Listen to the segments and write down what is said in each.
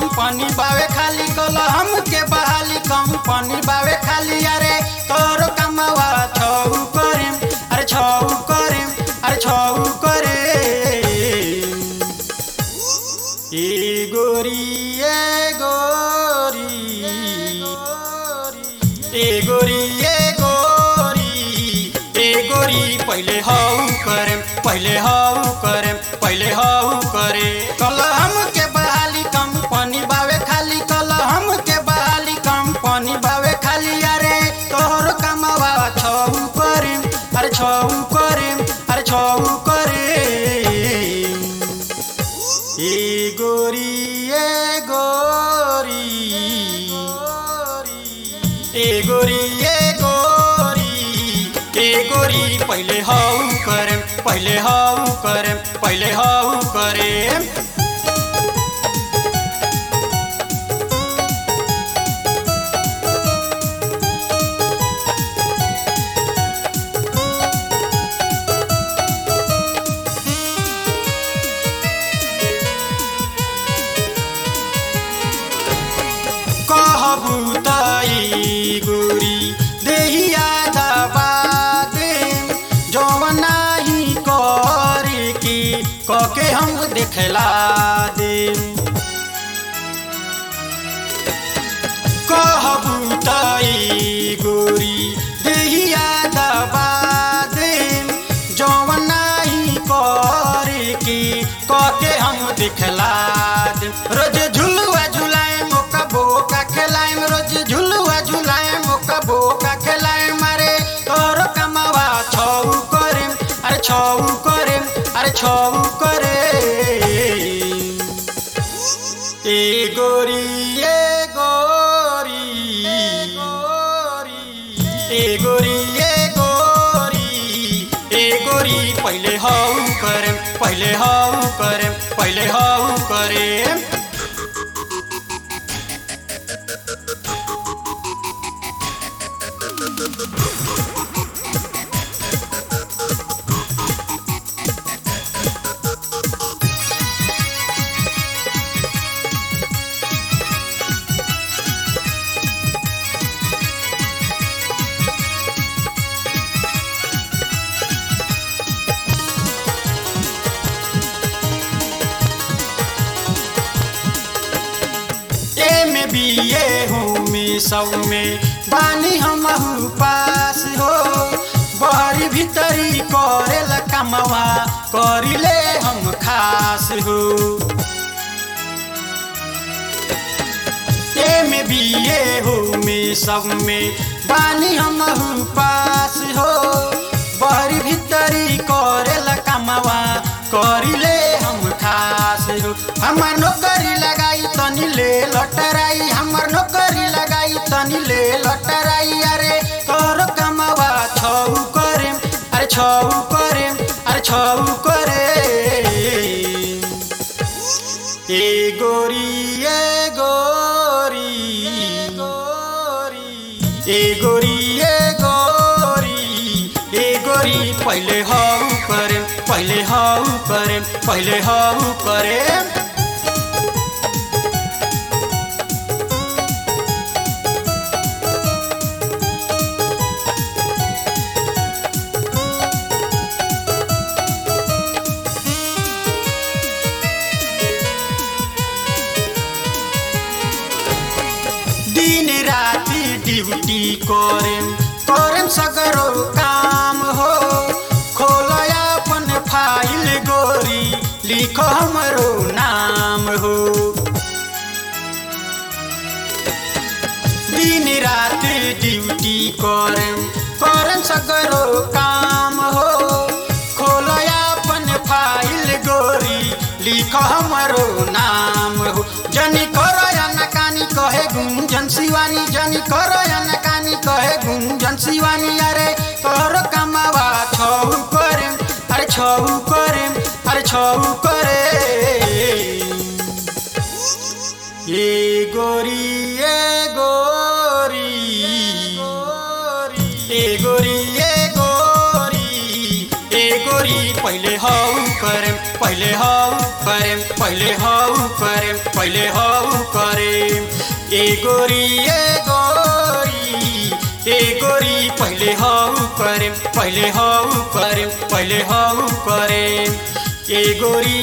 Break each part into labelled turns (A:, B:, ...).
A: Company बावे खाली कल हमके बहाली कंपनी बावे खाली अरे तोरो कमावा छऊ करेम अरे छऊ करेम अरे छऊ करे ए गोरी ए गोरी ए गोरी ए गोरी ए गोरी पहले हाउ करेम पहले हाउ करेम पहले हाउ करे कल हमके बहाली कंपनी बावे खाली कल हमके बहाली कंपनी बावे खाली अरे तोहर कमावा छऊ करेम अरे छऊ करेम अरे छऊ करे ए गोरी ए गोरी ए गोरी ए गोरी ए गोरी पहले हाउ करेम पहले हाउ करेम पहले हाउ करेम कहबूताई गोरी देहिया दबा दे जौन नाही करे की कके हम देखला दे कहबूताई गोरी देहिया दबा दे जौन नाही करे की कके हम देखला दे रोज झुलुआ झुलाए मोका बोका खेलाए रोज झुलुआ झुलाए मोका बोका खेलाए मारे तोर कमावा छऊ करे अरे छऊ करे अरे छऊ करे ए गोरी ए गोरी ए गोरी ए गोरी ए गोरी पहले हाउ करे पहले हाउ करे पहले हाउ करे बीए हूँ मी सब में बानी हम पास हो बहरी भीतरी करेला कमवा करिले हम खास हो में बीए हूँ मी सब में बानी हम पास हो बहरी भीतरी करेला कमवा करिले हम खास हो हमार नौकरी लगाई तनी ले लटराई हमार नौकरी लगाई तनी ले लटराई अरे तोर कमावा छऊ करे अरे छऊ करे अरे छऊ करे ए गोरी ए गोरी ए गोरी ए गोरी ए गोरी पहले हाउ करे पहले हाउ करे पहले हाउ करे दिन राती ड्यूटी करेम करेम सगरो काम हो खोलया अपन फाइल गोरी लिखो हमरो नाम हो दिन राती ड्यूटी करेम करेम सगरो काम हो खोलया अपन फाइल गोरी लिखो हमरो नाम हो जनी करो या नकानी कहे गुंजन शिवानी जनी करो या नकानी कहे गुंजन शिवानी अरे तोर कमावा छऊ करे अरे छऊ करे अरे छऊ करे ए गोरी ए गोरी ए गोरी ए गोरी ए गोरी पहले हाउ करे पहले हाउ करे पहले हाउ करे पहले हाउ करे गोरी पहले हाउ करे पहले हाउ करे पहले हाउ करे ए गोरी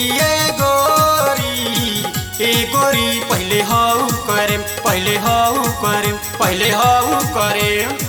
A: पहले हाउ करे पहले हाउ करे पहले हाउ करे।